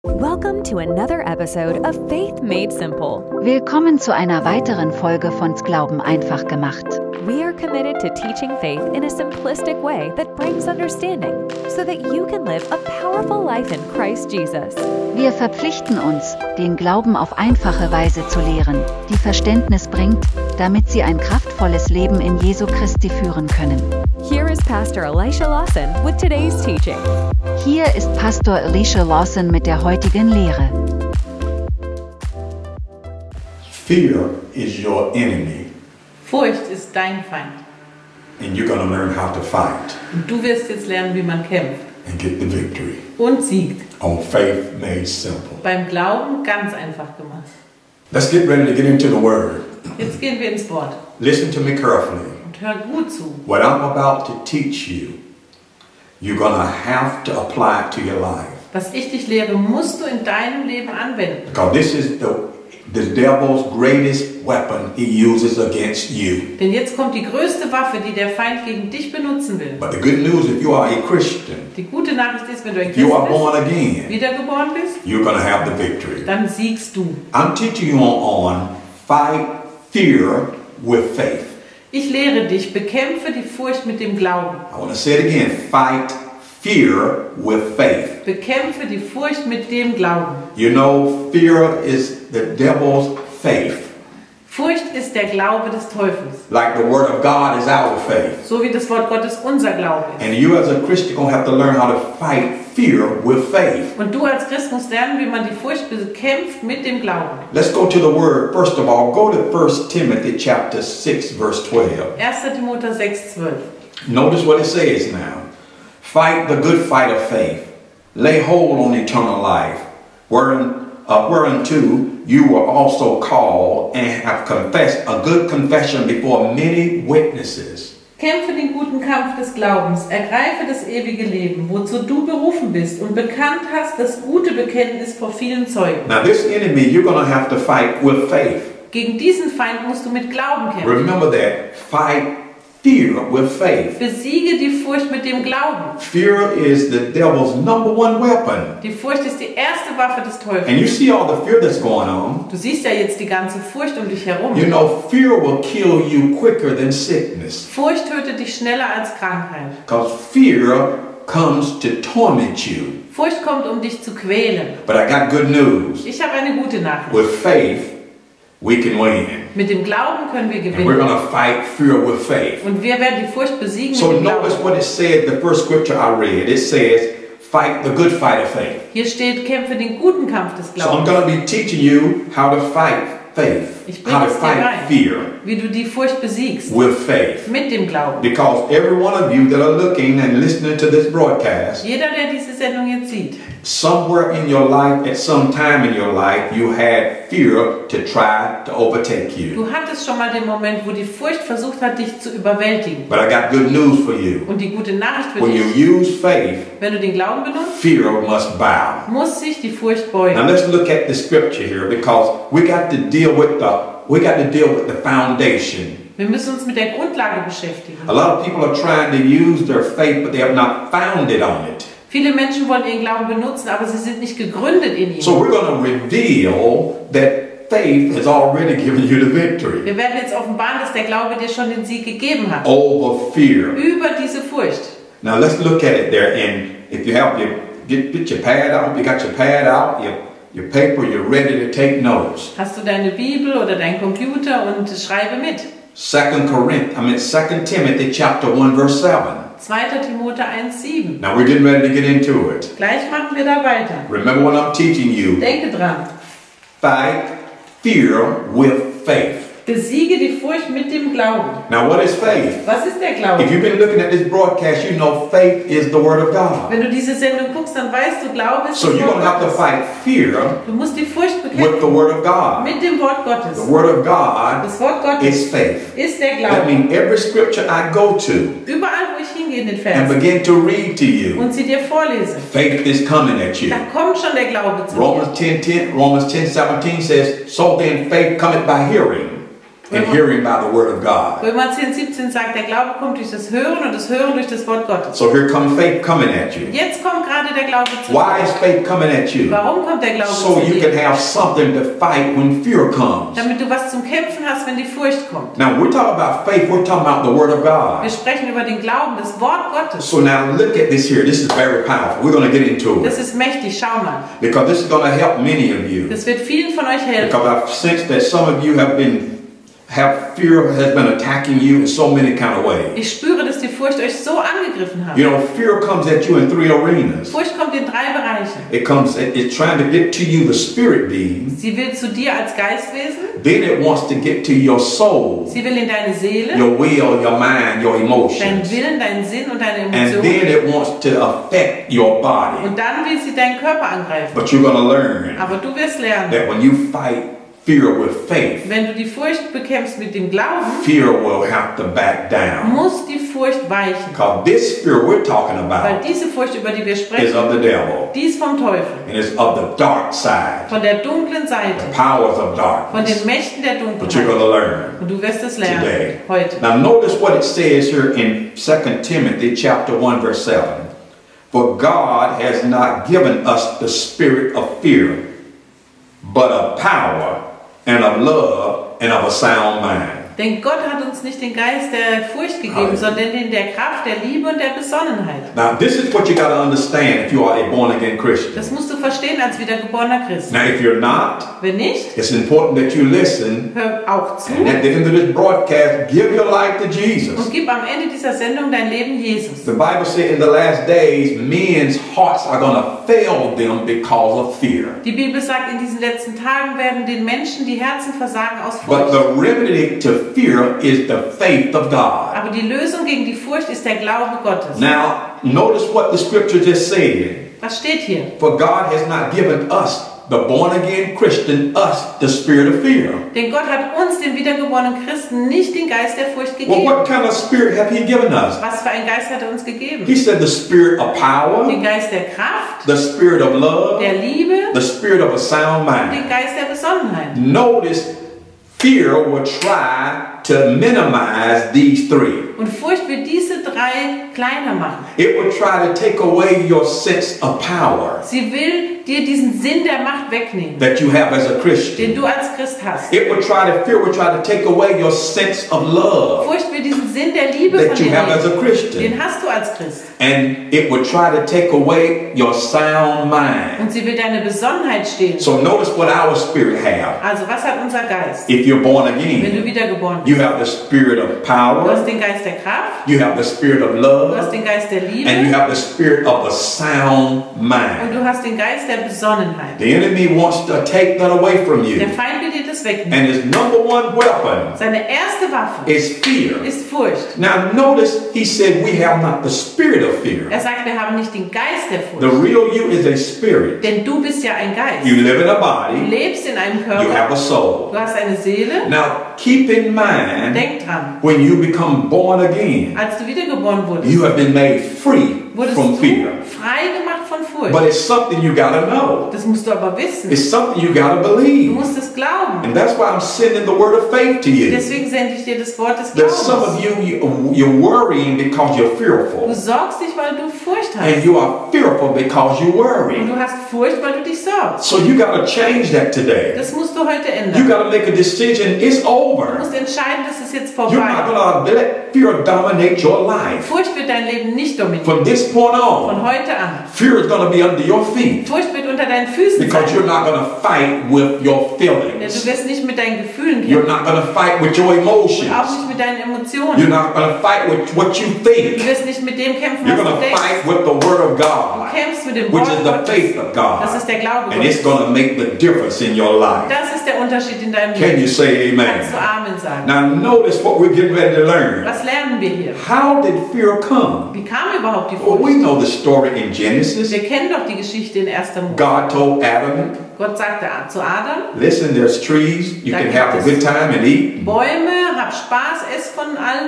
Welcome to another episode of Faith Made Simple. Willkommen zu einer weiteren Folge von Glauben einfach gemacht. We are committed to teaching faith in a simplistic way that brings understanding, so that you can live a powerful life in Christ Jesus. Wir verpflichten uns, den Glauben auf einfache Weise zu lehren, die Verständnis bringt, damit Sie ein kraftvolles Leben in Jesu Christi führen können. Here is Pastor Elisha Lawson with today's teaching. Hier ist Pastor Elisha Lawson mit der heutigen Lehre. Fear is your enemy, Furcht ist dein Feind. and you're going to learn how to fight Und du wirst jetzt lernen, wie man kämpft and get the victory und siegt. on Faith Made Simple. Beim Glauben ganz einfach gemacht. Let's get ready to get into the Word. Jetzt gehen wir ins Wort Listen to me carefully. und hör gut zu. What I'm about to teach you, you're going to have to apply it to your life. Was ich dich lehre, musst du in deinem Leben anwenden. Because this is the devil's greatest weapon he uses against you. Denn jetzt kommt die größte Waffe, die der Feind gegen dich benutzen will. But the good news, if you are a Christian, Die gute Nachricht ist, wenn du ein if you Christ are born bist, again, wiedergeboren bist, you're going to have the victory. dann siegst du. I'm teaching you on fight fear with faith. Ich lehre dich, bekämpfe die Furcht mit dem Glauben. I want to say it again. Fight fear with faith. Bekämpfe die Furcht mit dem Glauben. You know, fear is the devil's faith. Furcht ist der Glaube des Teufels. Like the word of God is our faith. So wie das Wort Gottes unser Glaube ist. And you as a Christian going to have to learn how to fight fear with faith. Und du als Christ musst lernen, wie man die Furcht bekämpft mit dem Glauben. Let's go to the word. First of all, go to 1 Timothy chapter 6, verse 12. 1. Timotheus 6,12. Notice what it says now. Fight the good fight of faith. Lay hold on eternal life, whereunto you were also called and have confessed a good confession before many witnesses. Kämpfe den guten Kampf des Glaubens, ergreife das ewige Leben, wozu du berufen bist und bekannt hast das gute Bekenntnis vor vielen Zeugen. Now this enemy you're going to have to fight with faith. Gegen diesen Feind musst du mit Glauben kämpfen. Remember that. Fight fear with faith. Besiege die Furcht mit dem Glauben. Fear is the devil's number one weapon. Die Furcht ist die erste Waffe des And Teufels. you see all the fear that's going on. Du siehst ja jetzt die ganze Furcht um dich herum. You know, fear will kill you quicker than sickness. Furcht tötet dich schneller als Krankheit. Because fear comes to torment you. Furcht kommt, um dich zu quälen. But I got good news. Ich habe eine gute Nachricht. With faith, we can win. Mit dem Glauben können wir And we're gewinnen. going to fight fear with faith. Und wir werden die Furcht besiegen So mit dem notice Glauben. what it said, the first scripture I read. It says, fight the good fight of faith. Hier steht, kämpfe den guten Kampf des So I'm Glaubens. going to be teaching you how to fight faith. Ich How bringe to es dir fight bei, fear wie du die Furcht besiegst. with faith. Mit dem Glauben. Because every one of you that are looking and listening to this broadcast, Jeder, der diese Sendung jetzt sieht, somewhere in your life, at some time in your life, you had fear to try to overtake you. du hattest schon mal den Moment, wo die Furcht versucht hat, dich zu überwältigen. But I got good news for you. Und die gute Nachricht für When you dich, use faith, wenn du den Glauben benutzt, fear must bow. muss sich die Furcht Now beugen. let's look at the scripture here because we got to deal with the foundation. Wir müssen uns mit der Grundlage beschäftigen. A lot of people are trying to use their faith, but they have not founded on it. Viele Menschen wollen ihren Glauben benutzen, aber sie sind nicht gegründet in ihm. So we're going to reveal that faith has already given you the victory Wir werden jetzt offenbaren, dass der Glaube dir schon den Sieg gegeben hat. over fear. Über diese Furcht. Now let's look at it there, and if you have get your pad out, you got your pad out, your paper, you're ready to take notes. Hast du deine Bibel oder deinen Computer und schreibe mit. 2 Timothy chapter 1 verse 7. 2. Timotheus 1,7. Now we're getting ready to get into it. Gleich machen wir da weiter. Remember what I'm teaching you. Denke dran. Fight fear with faith. Besiege die Furcht mit dem Glauben. Now what is faith? Was ist der If Glaube? you've been looking at this broadcast, you know faith is the word of God. Wenn du diese Sendung guckst, dann weißt du, Glaube ist So das you're Wort going to have to Gottes. fight fear Du musst die Furcht with the bekämpfen word of God. mit dem Wort Gottes. The word of God Das Wort Gottes is faith. ist der That Glaube. means every scripture I go to Überall, wo ich hingehe in den and Vers begin to read to you, und sie dir vorlese, faith is coming at you. da kommt schon der Glaube zu dir. Romans 10:17 says, so then faith cometh by hearing, and hearing by the word of God. Römer 10,17 sagt, der Glaube kommt durch das Hören und das Hören durch das Wort Gottes. So here comes faith coming at you. Jetzt kommt gerade der Glaube zu Why dir. is faith coming at you? Warum kommt der Glaube So zu you dir? can have something to fight when fear comes. Damit du was zum Kämpfen hast, wenn die Furcht kommt. Now we're talking about faith, we're talking about the word of Wir God. sprechen über den Glauben, das Wort Gottes. So now look at this here. This is very powerful. We're going to get into Das it ist mächtig, schau mal. because this is going to help many of you. Das wird vielen von euch helfen. Because I've sensed that some of you have fear has been attacking you in so many kind of ways. Ich spüre, dass die Furcht euch so angegriffen hat. You know, fear comes at you in three arenas. Furcht kommt in 3 Bereichen. It's trying to get to you, the spirit being. Sie will zu dir als Geistwesen. Then it wants to get to your soul, Sie will in deine Seele, your will, your mind, your deinen emotions. Willen, deinen Sinn und deine And then Emotionen. it wants to affect your body. Und dann will sie deinen Körper angreifen. But you're going to learn Aber du wirst lernen, that when you fight fear with faith, wenn du die Furcht bekämpfst mit dem Glauben, fear will have to back down. muss die Furcht weichen. Because this fear we're talking Weil about diese Furcht, über die wir is sprechen, of the devil. die ist vom Teufel. And it's of the dark side, Von der dunklen Seite. powers of Von darkness. den Mächten der But you're going Dunkelheit. to learn Und du wirst es lernen. today. Heute. Now notice what it says here in 2 Timothy chapter 1 verse 7. For God has not given us the spirit of fear, but of power and of love and of a sound mind. Denn Gott hat uns nicht den Geist der Furcht gegeben, sondern den der Kraft, der Liebe und der Besonnenheit. Now this is what you got to understand if you are a born again Christian. Das musst du verstehen als wiedergeborener Christ. Now if you're not, Wenn nicht, it's important that you listen. hör auch zu And at the end of this broadcast, give your life to Jesus. und gib am Ende dieser Sendung dein Leben Jesus. The Bible said in the last days, men's hearts are going to fail them because of fear. Die Bibel sagt, in diesen letzten Tagen werden den Menschen die Herzen versagen aus But Furcht. the remedy to fear is the faith of God. Aber die Lösung gegen die Furcht ist der Glaube Gottes. Now, notice what the scripture just said. Was steht hier? For God has not given us, the born again Christian, us the spirit of fear. Denn Gott hat uns, den wiedergeborenen Christen, nicht den Geist der Furcht Well, gegeben. what kind of spirit have He given us? Was für einen Geist hat er uns gegeben? He said the spirit of power, Den Geist der Kraft, the spirit of love, der Liebe, the spirit of a sound den mind. Geist der Besonnenheit. Notice fear will try to minimize these three. Und Furcht will diese 3 kleiner machen. It will try to take away your sense of power Sie will dir diesen Sinn der Macht wegnehmen, that you have as a den Christian. du als Christ hast. Fear will try to take away your sense of love Furcht will diesen Sinn der Liebe that von you dir have as a nehmen. Christian. Den hast du als Christ. And it will try to take away your sound mind. Und sie will deine Besonnenheit stehlen. So notice what our spirit have. Also was hat unser Geist? If you're born Wenn du again, wiedergeboren you bist. have the spirit of Du power, hast den Geist der Kraft, you have the spirit of du love, hast den Geist der Liebe and you have the spirit of a sound und mind. du hast den Geist der Besonnenheit. The enemy wants to take that away from Der you. Feind will dir das wegnehmen. And his number one weapon Seine erste Waffe is fear. ist Furcht. Now notice he said we have not the spirit of fear. Er sagt, wir haben nicht den Geist der The Furcht. real you is a spirit. Denn du bist ja ein Geist. You live in a Du body, lebst in einem you Körper. have a soul. Du hast eine Seele. Now keep in mind, Denk dran, when you become born again, als du wiedergeboren wurdest, you have been made free wurdest from du fear. frei gemacht von But Furcht. it's something you gotta know. Das musst du aber wissen. It's something you gotta Du believe. musst es glauben. And that's why I'm sending the word of faith to you. Deswegen sende ich dir das Wort des There's some of Glaubens. you're worrying because you're Du fearful. sorgst dich, weil du Furcht And hast. you are fearful because you Und worry. du hast Furcht, weil du dich sorgst. So you gotta change that today. Das musst du heute You ändern. gotta make a decision. It's Du over. musst entscheiden, dass es jetzt You're not vorbei. gonna let fear dominate your life. Furcht wird dein Leben nicht dominieren. From this point Von on, heute an. fear is gonna be under your feet Furcht wird unter deinen Füßen because sein. you're not gonna fight with your Denn feelings. du wirst nicht mit deinen Gefühlen You're kämpfen. not gonna fight with your Und auch emotions. nicht mit deinen You're Emotionen. not gonna fight with what you Du think. wirst nicht mit dem kämpfen, You're was gonna du denkst. fight with the word of Du God, kämpfst mit dem which Wort is the Gottes. faith of Das God. ist der Glaube And it's Gottes. gonna make the difference in your life. Das ist der Unterschied in deinem Can Leben. you say Kannst du amen? Amen sagen. Now notice what we're getting ready to learn. Was lernen wir hier? How did fear come? Wie kam überhaupt die Well, we Furcht? know the story in Genesis. Wir kennen doch die Geschichte in 1. Mose. God told Adam, Gott sagte zu Adam, listen, there's trees. You can have a good time and eat. Bäume, hab Spaß, ess von allen.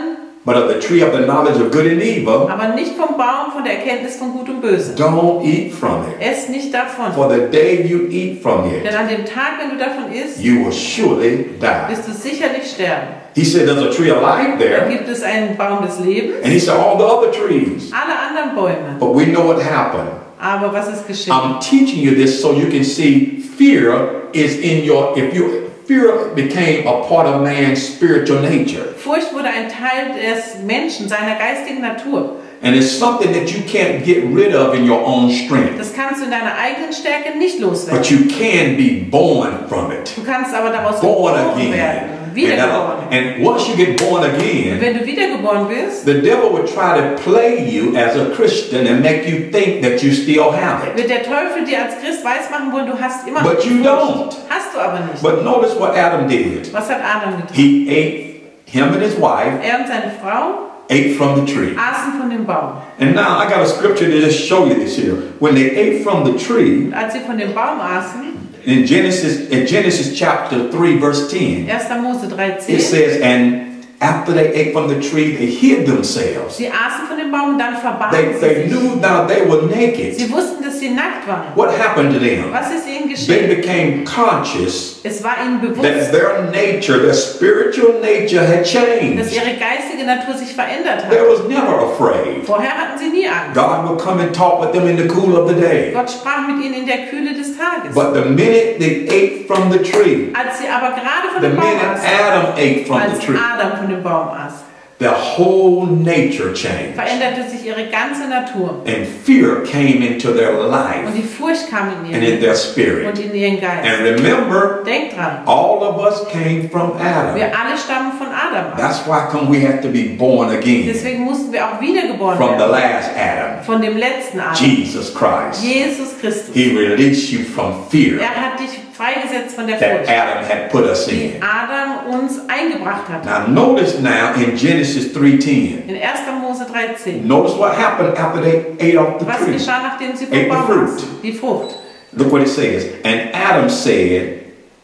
But of the tree of the knowledge of good and evil, aber nicht vom Baum von der Erkenntnis von Gut und Böse. don't eat from it. Ess nicht davon. For the day you eat from Denn it, an dem Tag, wenn du davon isst, you will surely die. wirst du sicherlich sterben. He said there's a tree of life Da there. gibt es einen Baum des Lebens, And he said all the other trees. alle anderen Bäume. But we know what happened. Aber was ist geschehen? I'm teaching you this so you can see fear is in your, fear became a part of man's spiritual nature. Furcht wurde ein Teil des Menschen, seiner geistigen Natur. And it's something that you can't get rid of in your own strength. Das kannst du in deiner eigenen Stärke nicht loswerden. But you can be born from it. Du kannst aber daraus Born geboren again. werden, wiedergeboren. And once you get born Und again, wenn du wiedergeboren bist, the devil would try to play you as a Christian and make you think that you still have it. wird der Teufel dir als Christ weismachen wollen, du hast immer But you Furcht. don't. Hast du aber nicht. But notice what Adam did. Was hat Adam getan? He ate, him and his wife Er und seine Frau ate from the tree. aßen von dem Baum. And now I got a scripture to just show you this here. When they ate from the tree, Und als sie von dem Baum aßen, in Genesis chapter 3 verse 10, 1. Mose it 13, says, and after they ate from the tree, they hid themselves. sie aßen von dem Baum und dann verbargen They sie sich. knew now they were naked. Sie wussten, dass sie nackt waren. What happened to them? Was ist ihnen They geschehen? became conscious Es war ihnen that bewusst, their nature, their spiritual nature had dass changed. ihre geistige Natur sich verändert They hat. was never afraid. Vorher hatten sie nie Angst. God would come and talk with them in the cool of the day. Gott sprach mit ihnen in der Kühle des Tages. But the minute they ate from the tree, Als sie aber gerade von the dem Baum minute aßen, Adam ate from the als tree, Adam von dem Baum aß, their whole nature changed. veränderte sich ihre ganze Natur. And fear came into their Und life die Furcht kam in and in ihren their und spirit. in ihren Geist. And remember, Denkt dran, all of us came from Adam. wir alle stammen von Adam ab. That's why come we have to be born again Deswegen mussten wir auch wiedergeboren from the werden. last Adam, Von dem letzten Adam. Jesus Christ. Jesus Christus. He released you from fear Er hat dich freigesetzt von der that Furcht, Adam had put us die in. Adam uns eingebracht hat. Now notice now in Genesis 3:10. In 1. Mose 13. Notice what happened after they ate off the Was tree. geschah, nachdem sie Ate vom the Baum fruit. aßen? Die Frucht. Look what it says. And Adam said,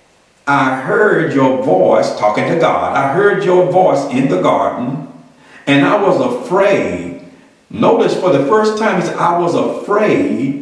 I heard your voice, talking to God, I heard your voice in the garden, and I was afraid. Notice for the first time, he said, I was afraid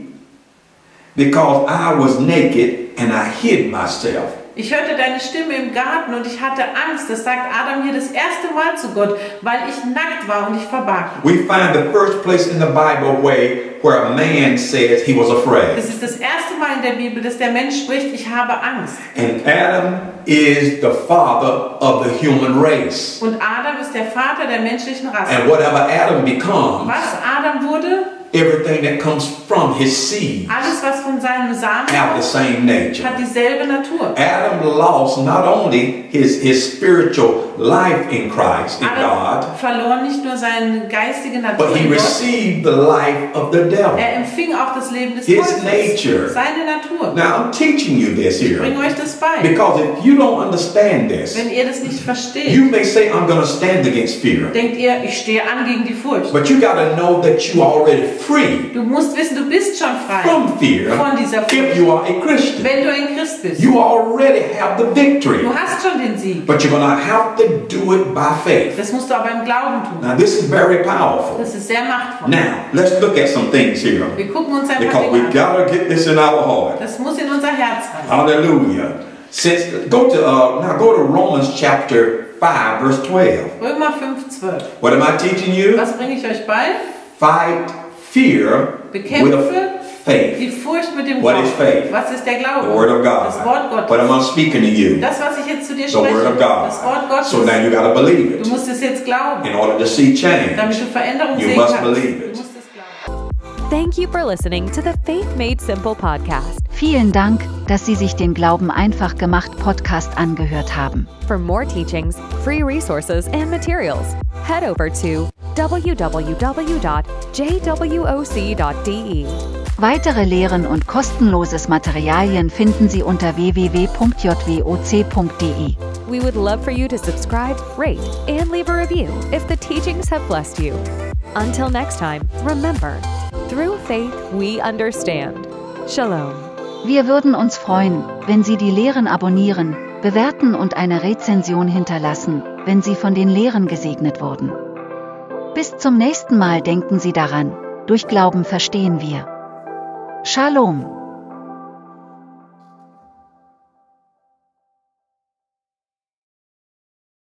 because I was naked and I hid myself. Ich hörte deine Stimme im Garten und ich hatte Angst. Das sagt Adam hier das erste Mal zu Gott, weil ich nackt war und ich verbarg mich. We find the first place in the Bible where a man says he was afraid. Das ist das erste Mal in der Bibel, dass der Mensch spricht, ich habe Angst. And Adam is the father of the human race. Und Adam ist der Vater der menschlichen Rasse. And whatever Adam becomes, Was Adam wurde, everything that comes from his seed alles was von seinem Samen have the kommt, same nature. hat dieselbe Natur. Adam lost not only his spiritual life in Christ, in God, Adam verlor nicht nur seine geistige Natur but he in Gott, received the life of the devil. er empfing auch das Leben des His Teufels, nature. seine Natur. Now I'm teaching you this Ich here bringe euch das bei. because if you don't understand this, Wenn ihr das nicht versteht, you may say I'm going to stand against fear, denkt ihr, ich stehe an gegen die Furcht. but you got to know that you are already free Du musst wissen, du bist schon frei from fear von dieser if Furcht, you are a Christian. wenn du ein Christ bist. You already have the victory, Du hast schon den Sieg. but you're going to have to do it by faith. Das musst du aber im Glauben tun. Now this is very powerful. Das ist sehr machtvoll. Now let's look at some things here Wir gucken uns ein paar because Dinge we an. got to get this in our heart. Das muss in unser Herz rein. Hallelujah. Go to Romans chapter 5 verse 12. Römer 5,12. What am I teaching you? Was bringe ich euch bei? Fight fear with Bekämpfe faith. die Furcht mit dem What Glauben. is faith? Was ist der Glaube? The word of God. Das Wort What Gottes. am I speaking to you? Das, was ich jetzt zu dir The word spreche. of God. Das Wort Gottes. So now you got to believe Du it musst es jetzt glauben, in order to see change. damit du Veränderung You sehen must kannst. believe Du it. musst es glauben. Thank you for listening to the Faith Made Simple podcast. Vielen Dank, dass Sie sich den Glauben einfach gemacht Podcast angehört haben. For more teachings, free resources, and materials, head over to www.jwoc.de. Weitere Lehren und kostenloses Materialien finden Sie unter www.jwoc.de. We would love for you to subscribe, rate, and leave a review if the teachings have blessed you. Until next time, remember, through faith we understand. Shalom. Wir würden uns freuen, wenn Sie die Lehren abonnieren, bewerten und eine Rezension hinterlassen, wenn Sie von den Lehren gesegnet wurden. Bis zum nächsten Mal denken Sie daran, durch Glauben verstehen wir. Shalom.